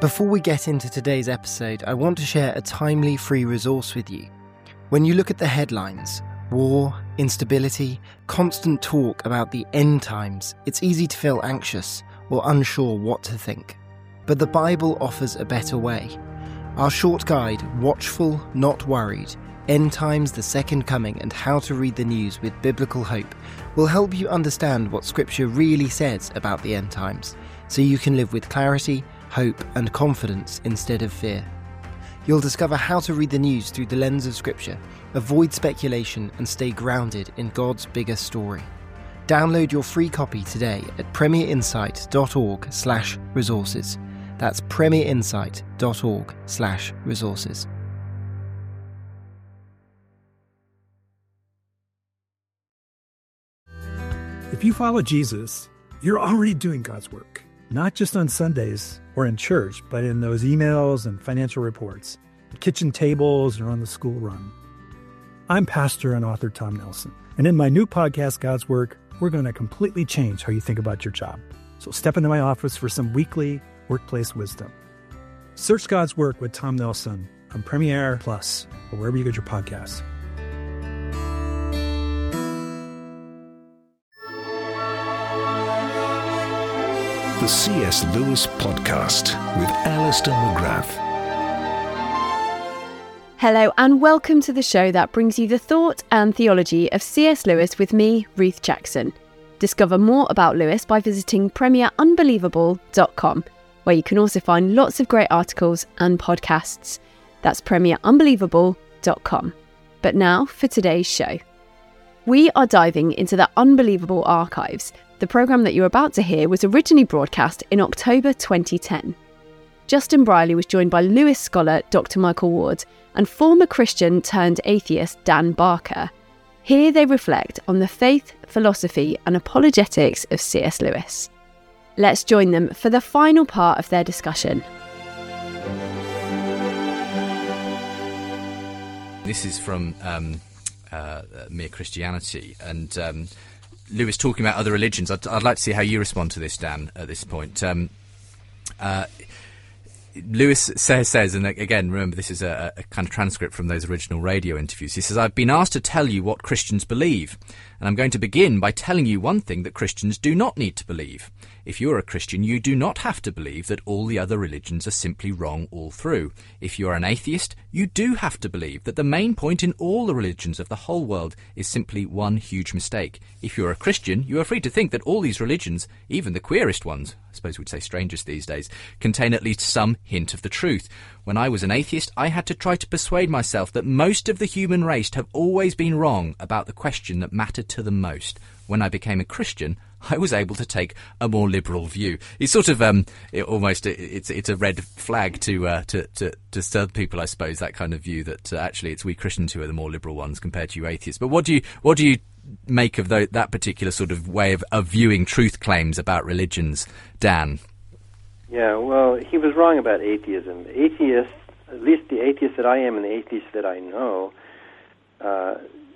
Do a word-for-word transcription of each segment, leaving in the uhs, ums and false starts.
Before we get into today's episode, I want to share a timely free resource with you. When you look at the headlines, war, instability, constant talk about the end times, it's easy to feel anxious or unsure what to think. But the Bible offers a better way. Our short guide, Watchful, Not Worried, End Times, the Second Coming, and How to Read the News with Biblical Hope, will help you understand what Scripture really says about the end times, so you can live with clarity, hope, and confidence instead of fear. You'll discover how to read the news through the lens of Scripture, avoid speculation, and stay grounded in God's bigger story. Download your free copy today at premierinsight.org slash resources. That's premierinsight.org slash resources. If you follow Jesus, you're already doing God's work, not just on Sundays or in church, but in those emails and financial reports, kitchen tables, or on the school run. I'm pastor and author Tom Nelson, and in my new podcast, God's Work, we're going to completely change how you think about your job. So step into my office for some weekly workplace wisdom. Search God's Work with Tom Nelson on Premiere Plus or wherever you get your podcasts. The C S. Lewis Podcast with Alistair McGrath. Hello and welcome to the show that brings you the thought and theology of C S. Lewis with me, Ruth Jackson. Discover more about Lewis by visiting premier unbelievable dot com, where you can also find lots of great articles and podcasts. That's premier unbelievable dot com. But now for today's show. We are diving into the Unbelievable Archives. The programme that you're about to hear was originally broadcast in October twenty ten. Justin Brierley was joined by Lewis scholar Doctor Michael Ward and former Christian turned atheist Dan Barker. Here they reflect on the faith, philosophy and apologetics of C S. Lewis. Let's join them for the final part of their discussion. This is from um, uh, Mere Christianity, and um, Lewis talking about other religions. I'd, I'd like to see how you respond to this, Dan, at this point. Um, uh, Lewis says, says, and again, remember, this is a, a kind of transcript from those original radio interviews. He says, I've been asked to tell you what Christians believe, and I'm going to begin by telling you one thing that Christians do not need to believe. If you're a Christian, you do not have to believe that all the other religions are simply wrong all through. If you're an atheist, you do have to believe that the main point in all the religions of the whole world is simply one huge mistake. If you're a Christian, you are free to think that all these religions, even the queerest ones, I suppose we'd say strangest these days, contain at least some hint of the truth. When I was an atheist, I had to try to persuade myself that most of the human race have always been wrong about the question that mattered to them most. When I became a Christian, I was able to take a more liberal view. It's sort of um, it almost it, it's it's a red flag to uh, to to to stir people, I suppose, that kind of view that uh, actually it's we Christians who are the more liberal ones compared to you atheists. But what do you what do you make of the, that particular sort of way of, of viewing truth claims about religions, Dan? Yeah, well, he was wrong about atheism. Atheists, at least the atheists that I am and the atheists that I know, uh,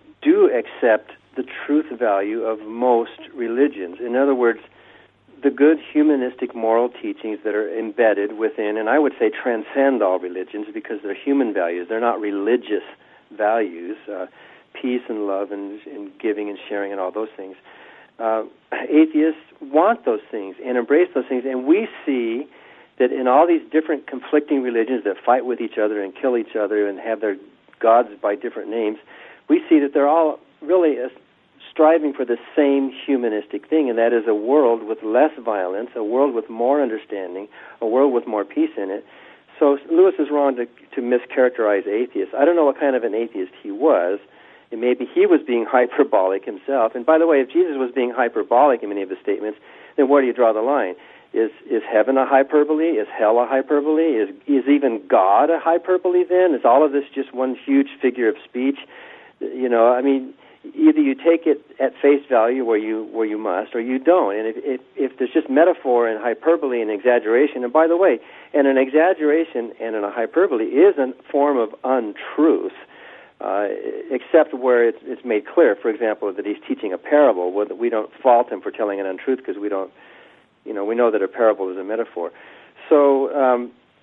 do accept the truth value of most religions. In other words, the good humanistic moral teachings that are embedded within, and I would say transcend all religions because they're human values. They're not religious values, uh, peace and love and, and giving and sharing and all those things. Uh, atheists want those things and embrace those things, and we see that in all these different conflicting religions that fight with each other and kill each other and have their gods by different names, we see that they're all really uh, striving for the same humanistic thing, and that is a world with less violence, a world with more understanding, a world with more peace in it. So Lewis is wrong to, to mischaracterize atheists. I don't know what kind of an atheist he was. And maybe he was being hyperbolic himself. And by the way, if Jesus was being hyperbolic in many of his statements, then where do you draw the line? Is is heaven a hyperbole? Is hell a hyperbole? Is is even God a hyperbole then? Is all of this just one huge figure of speech? You know, I mean, either you take it at face value where you where you must, or you don't. And if if, if there's just metaphor and hyperbole and exaggeration, and by the way, and an exaggeration and a hyperbole is a form of untruth. Uh, except where it's, it's made clear, for example, that he's teaching a parable. Where we don't fault him for telling an untruth because we don't, you know, we know that a parable is a metaphor. So um,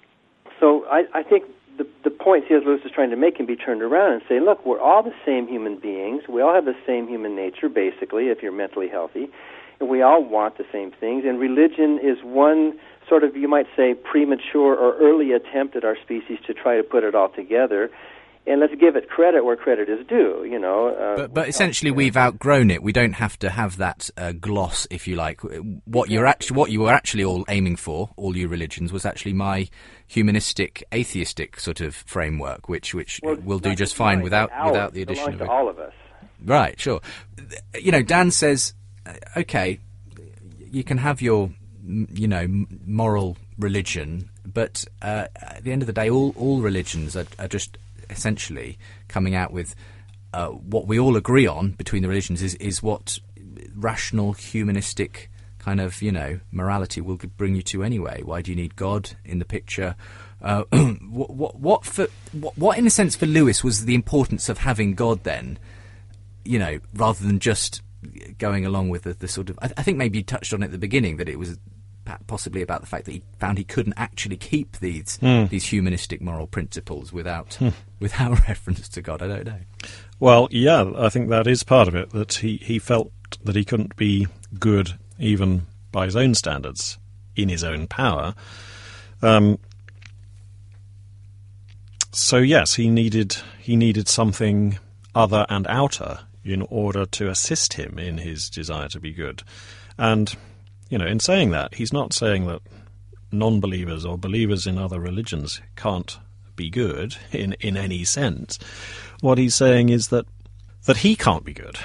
I, I think the, the point C S. Lewis is trying to make can be turned around and say, look, we're all the same human beings. We all have the same human nature, basically, if you're mentally healthy. And we all want the same things. And religion is one sort of, you might say, premature or early attempt at our species to try to put it all together. And let's give it credit where credit is due, you know. Uh, but, but essentially, we've outgrown it. We don't have to have that uh, gloss, if you like. What you're actually, what you were actually all aiming for, all you religions, was actually my humanistic, atheistic sort of framework, which which well, will do just fine without ours, without the addition of to it. all of us. Right, sure. You know, Dan says, okay, you can have your, you know, moral religion, but uh, at the end of the day, all all religions are, are just essentially coming out with uh, what we all agree on between the religions is, is what rational, humanistic kind of, you know, morality will bring you to anyway. Why do you need God in the picture? Uh, what, what, what, for, what, what, in a sense, for Lewis was the importance of having God then, you know, rather than just going along with the, the sort of... I, I think maybe you touched on it at the beginning, that it was possibly about the fact that he found he couldn't actually keep these mm. these humanistic moral principles without mm. without reference to God. I don't know. Well, yeah, I think that is part of it, that he, he felt that he couldn't be good even by his own standards, in his own power. Um, so yes, he needed he needed something other and outer in order to assist him in his desire to be good. And you know, in saying that, he's not saying that non-believers or believers in other religions can't be good in, in any sense. What he's saying is that that he can't be good.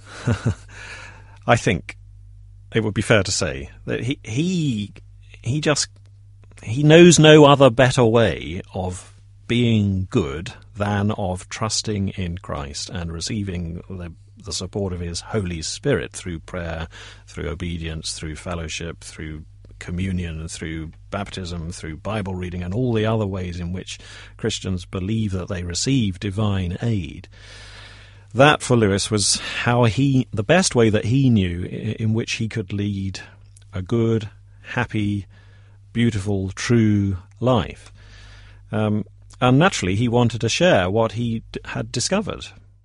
I think it would be fair to say that he he he just he knows no other better way of being good than of trusting in Christ and receiving the the support of his Holy Spirit through prayer, through obedience, through fellowship, through communion, through baptism, through Bible reading, and all the other ways in which Christians believe that they receive divine aid. That, for Lewis, was how he, the best way that he knew in which he could lead a good, happy, beautiful, true life. Um, and naturally, he wanted to share what he d- had discovered.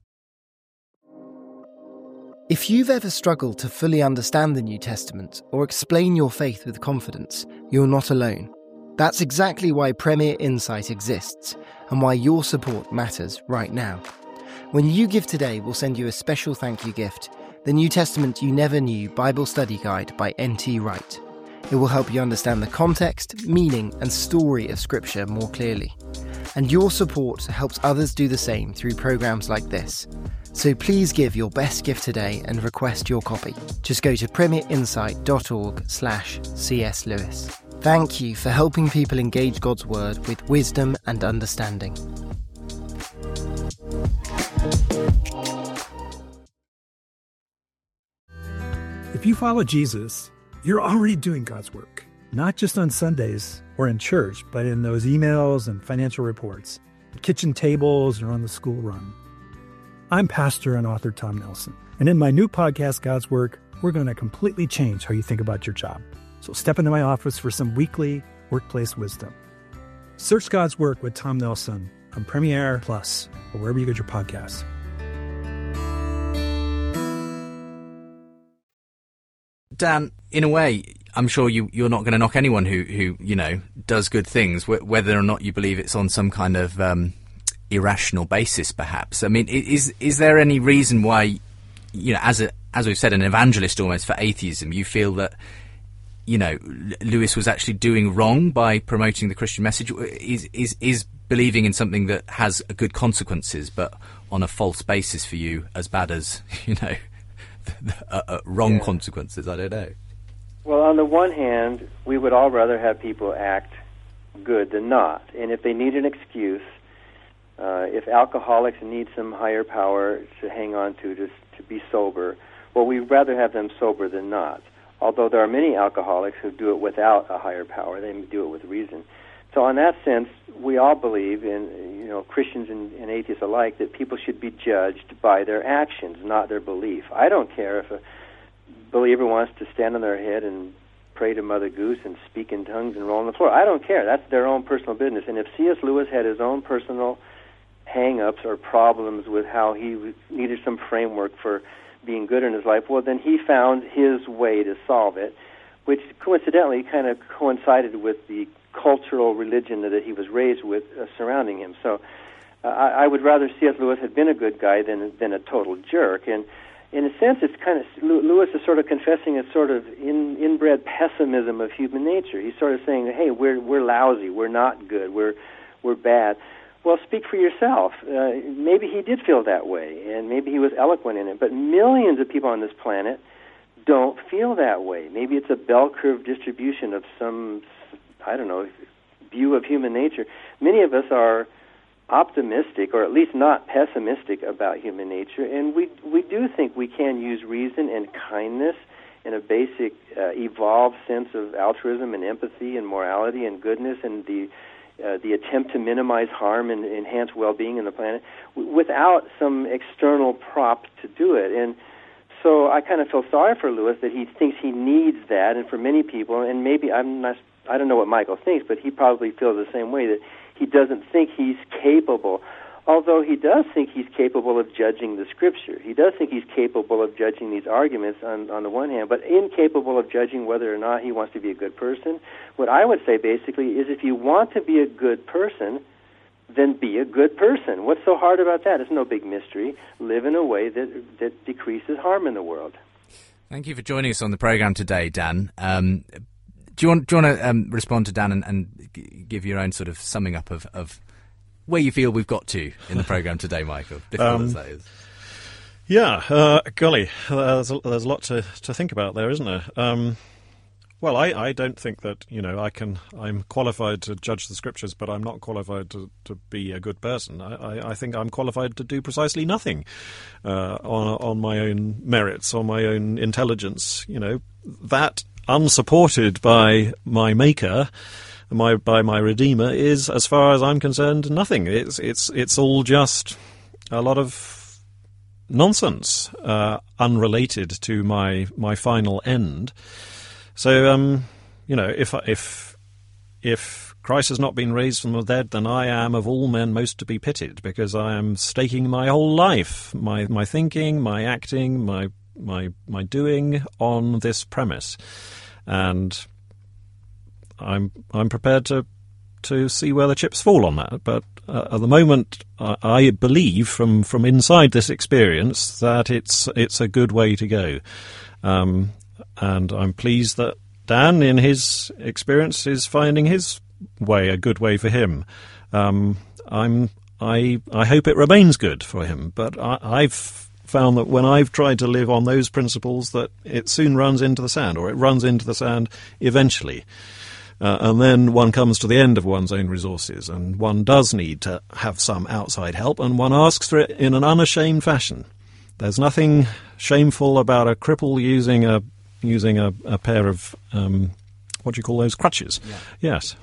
If you've ever struggled to fully understand the New Testament or explain your faith with confidence, you're not alone. That's exactly why Premier Insight exists and why your support matters right now. When you give today, we'll send you a special thank you gift, the New Testament You Never Knew Bible Study Guide by N T Wright. It will help you understand the context, meaning, and story of Scripture more clearly. And your support helps others do the same through programs like this. So please give your best gift today and request your copy. Just go to premierinsight.org slash C.S. Lewis. Thank you for helping people engage God's Word with wisdom and understanding. If you follow Jesus, you're already doing God's work, not just on Sundays or in church, but in those emails and financial reports, kitchen tables, or on the school run. I'm pastor and author Tom Nelson, and in my new podcast, God's Work, we're going to completely change how you think about your job. So step into my office for some weekly workplace wisdom. Search God's Work with Tom Nelson on Premiere Plus or wherever you get your podcasts. Dan, in a way, I'm sure you, you're not going to knock anyone who, who, you know, does good things, wh- whether or not you believe it's on some kind of um, irrational basis, perhaps. I mean, is is there any reason why, you know, as a as we've said, an evangelist almost for atheism, you feel that, you know, Lewis was actually doing wrong by promoting the Christian message? Is is is believing in something that has good consequences, but on a false basis for you, as bad as, you know, the, uh, uh, wrong yeah. consequences? I don't know. Well, on the one hand, we would all rather have people act good than not. And if they need an excuse, uh, if alcoholics need some higher power to hang on to, to, to be sober, well, we'd rather have them sober than not. Although there are many alcoholics who do it without a higher power. They do it with reason. So in that sense, we all believe, in, you know, Christians and, and atheists alike, that people should be judged by their actions, not their belief. I don't care if a believer wants to stand on their head and pray to Mother Goose and speak in tongues and roll on the floor. I don't care. That's their own personal business. And if C S. Lewis had his own personal hang-ups or problems with how he needed some framework for being good in his life, well, then he found his way to solve it, which coincidentally kind of coincided with the cultural religion that he was raised with uh, surrounding him. So uh, I, I would rather C S. Lewis had been a good guy than than a total jerk. And in a sense, it's kind of, Lewis is sort of confessing a sort of in, inbred pessimism of human nature. He's sort of saying, hey, we're we're lousy, we're not good, we're we're bad. Well, speak for yourself. Uh, maybe he did feel that way, and maybe he was eloquent in it, but millions of people on this planet don't feel that way. Maybe it's a bell curve distribution of some, I don't know, view of human nature. Many of us are optimistic, or at least not pessimistic about human nature, and we we do think we can use reason and kindness and a basic uh, evolved sense of altruism and empathy and morality and goodness and the uh, the attempt to minimize harm and enhance well-being in the planet w- without some external prop to do it. And so I kind of feel sorry for Lewis that he thinks he needs that, and for many people, and maybe I'm not, I don't know what Michael thinks, but he probably feels the same way, that he doesn't think he's capable, although he does think he's capable of judging the Scripture. He does think he's capable of judging these arguments on, on the one hand, but incapable of judging whether or not he wants to be a good person. What I would say basically is if you want to be a good person, then be a good person. What's so hard about that? It's no big mystery. Live in a way that that decreases harm in the world. Thank you for joining us on the program today, Dan. Um, do you want do you want to um, respond to Dan and, and g- give your own sort of summing up of, of where you feel we've got to in the program today, Michael? Difficult um, as that is. Yeah, uh, golly, uh, there's, a, there's a lot to, to think about there, isn't there? Um, Well, I, I don't think that, you know, I can, I'm qualified to judge the Scriptures, but I'm not qualified to, to be a good person. I, I, I think I'm qualified to do precisely nothing uh, on, on my own merits, on my own intelligence. You know, that unsupported by my Maker, my by my Redeemer, is, as far as I'm concerned, nothing. It's it's it's all just a lot of nonsense, uh, unrelated to my my final end. So, um, you know, if if if Christ has not been raised from the dead, then I am of all men most to be pitied, because I am staking my whole life, my my thinking, my acting, my my my doing on this premise, and I'm I'm prepared to to see where the chips fall on that. But uh, at the moment, I, I believe from from inside this experience that it's it's a good way to go. Um, And I'm pleased that Dan, in his experience, is finding his way a good way for him. Um, I'm, I, I hope it remains good for him. But I, I've found that when I've tried to live on those principles, that it soon runs into the sand, or it runs into the sand eventually. Uh, and then one comes to the end of one's own resources, and one does need to have some outside help, and one asks for it in an unashamed fashion. There's nothing shameful about a cripple using a using a, a pair of, um, what do you call those, crutches? Yeah. Yes.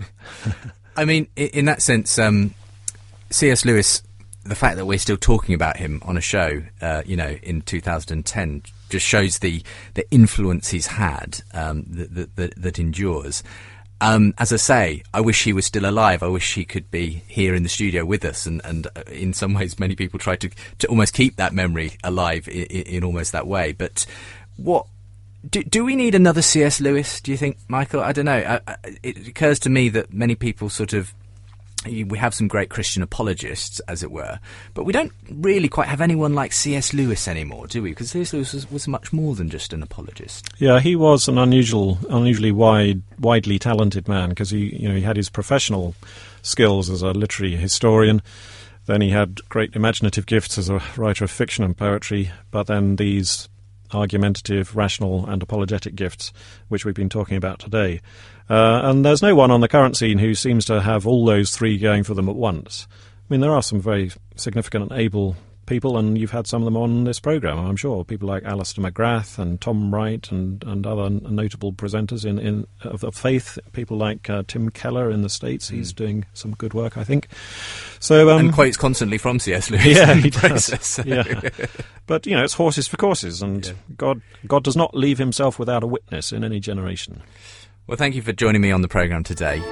I mean, in that sense, um, C S. Lewis, the fact that we're still talking about him on a show, uh, you know, in two thousand ten, just shows the, the influence he's had, um, that, that, that endures. Um, as I say, I wish he was still alive. I wish he could be here in the studio with us. And, and in some ways, many people try to, to almost keep that memory alive in, in almost that way. But what... Do, do we need another C S. Lewis, do you think, Michael? I don't know. I, I, it occurs to me that many people sort of... We have some great Christian apologists, as it were, but we don't really quite have anyone like C S. Lewis anymore, do we? Because C S. Lewis was, was much more than just an apologist. Yeah, he was an unusual, unusually wide, widely talented man, because he, you know, he had his professional skills as a literary historian. Then he had great imaginative gifts as a writer of fiction and poetry, but then these argumentative, rational and apologetic gifts, which we've been talking about today. Uh, and there's no one on the current scene who seems to have all those three going for them at once. I mean, there are some very significant and able people, and you've had some of them on this programme, I'm sure. People like Alistair McGrath and Tom Wright and, and other notable presenters in, in of, of faith. People like uh, Tim Keller in the States. He's mm. doing some good work, I think. So um, and quotes constantly from C S Lewis. Yeah, in the he process, does. So. Yeah. But, you know, it's horses for courses, and yeah. God, God does not leave himself without a witness in any generation. Well, thank you for joining me on the programme today.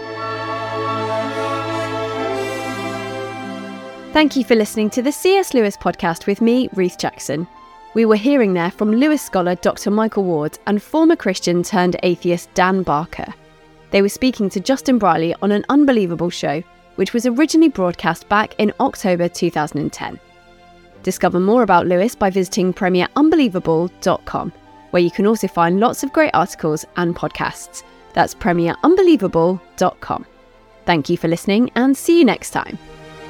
Thank you for listening to the C S Lewis podcast with me, Ruth Jackson. We were hearing there from Lewis scholar Doctor Michael Ward and former Christian turned atheist Dan Barker. They were speaking to Justin Brierley on An Unbelievable Show, which was originally broadcast back in October two thousand ten. Discover more about Lewis by visiting premier unbelievable dot com, where you can also find lots of great articles and podcasts. That's premier unbelievable dot com. Thank you for listening, and see you next time.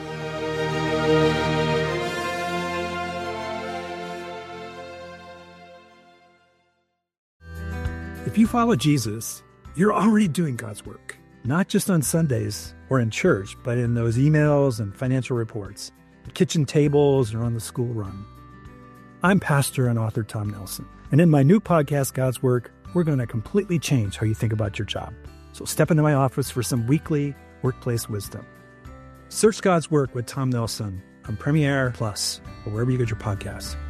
If you follow Jesus, you're already doing God's work, not just on Sundays or in church, but in those emails and financial reports, at kitchen tables or on the school run. I'm pastor and author Tom Nelson, and in my new podcast, God's Work, we're going to completely change how you think about your job. So step into my office for some weekly workplace wisdom. Search God's Work with Tom Nelson on Premiere Plus or wherever you get your podcasts.